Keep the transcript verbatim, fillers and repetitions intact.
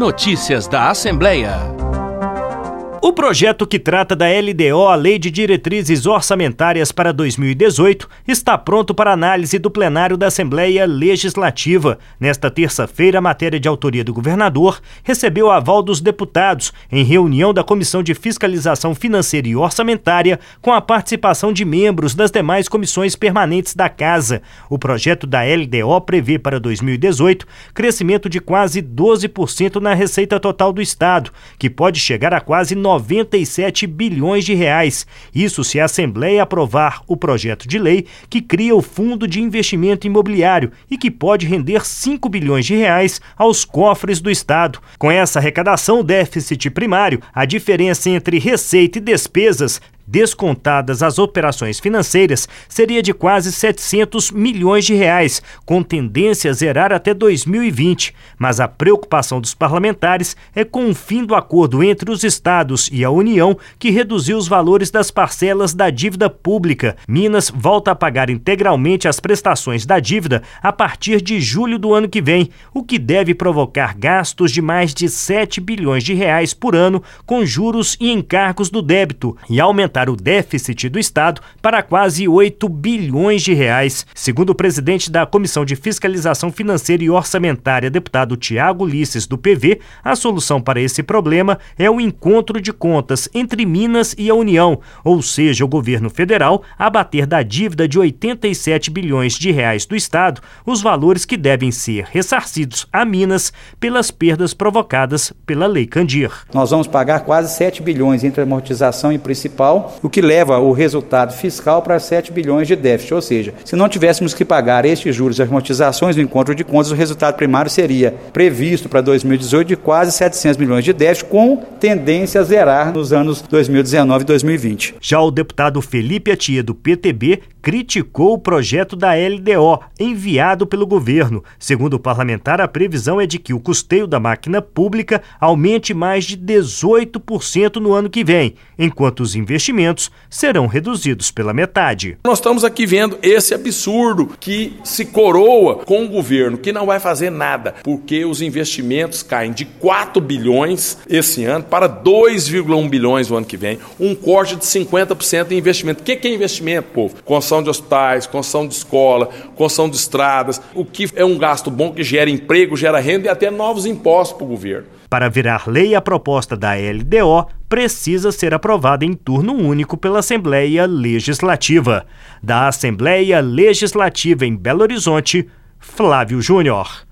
Notícias da Assembleia. O projeto que trata da L D O, a Lei de Diretrizes Orçamentárias para dois mil e dezoito, está pronto para análise do plenário da Assembleia Legislativa. Nesta terça-feira, a matéria de autoria do governador recebeu o aval dos deputados em reunião da Comissão de Fiscalização Financeira e Orçamentária, com a participação de membros das demais comissões permanentes da Casa. O projeto da L D O prevê para dois mil e dezoito crescimento de quase doze por cento na receita total do Estado, que pode chegar a quase noventa e sete bilhões de reais. Isso se a Assembleia aprovar o projeto de lei que cria o Fundo de Investimento Imobiliário e que pode render cinco bilhões de reais aos cofres do Estado. Com essa arrecadação, o déficit primário, a diferença entre receita e despesas, descontadas as operações financeiras, seria de quase setecentos milhões de reais, com tendência a zerar até dois mil e vinte. Mas a preocupação dos parlamentares é com o fim do acordo entre os estados e a União, que reduziu os valores das parcelas da dívida pública. Minas volta a pagar integralmente as prestações da dívida a partir de julho do ano que vem, o que deve provocar gastos de mais de sete bilhões de reais por ano com juros e encargos do débito e aumentar o déficit do Estado para quase oito bilhões de reais. Segundo o presidente da Comissão de Fiscalização Financeira e Orçamentária, deputado Tiago Ulisses, do P V, a solução para esse problema é o encontro de contas entre Minas e a União, ou seja, o governo federal abater da dívida de oitenta e sete bilhões de reais do Estado os valores que devem ser ressarcidos a Minas pelas perdas provocadas pela Lei Candir. Nós vamos pagar quase sete bilhões entre amortização e principal, o que leva o resultado fiscal para sete bilhões de déficit. Ou seja, se não tivéssemos que pagar estes juros e amortizações no encontro de contas, o resultado primário seria previsto para dois mil e dezoito de quase setecentos milhões de déficit, com tendência a zerar nos anos dois mil e dezenove e dois mil e vinte. Já o deputado Felipe Atia, do P T B, criticou o projeto da L D O enviado pelo governo. Segundo o parlamentar, a previsão é de que o custeio da máquina pública aumente mais de dezoito por cento no ano que vem, enquanto os investimentos serão reduzidos pela metade. Nós estamos aqui vendo esse absurdo que se coroa com um governo que não vai fazer nada, porque os investimentos caem de quatro bilhões esse ano para dois vírgula um bilhões no ano que vem, um corte de cinquenta por cento em investimento. O que é investimento, povo? Construção de hospitais, construção de escola, construção de estradas, o que é um gasto bom que gera emprego, gera renda e até novos impostos para o governo. Para virar lei, a proposta da L D O precisa ser aprovada em turno único pela Assembleia Legislativa. Da Assembleia Legislativa em Belo Horizonte, Flávio Júnior.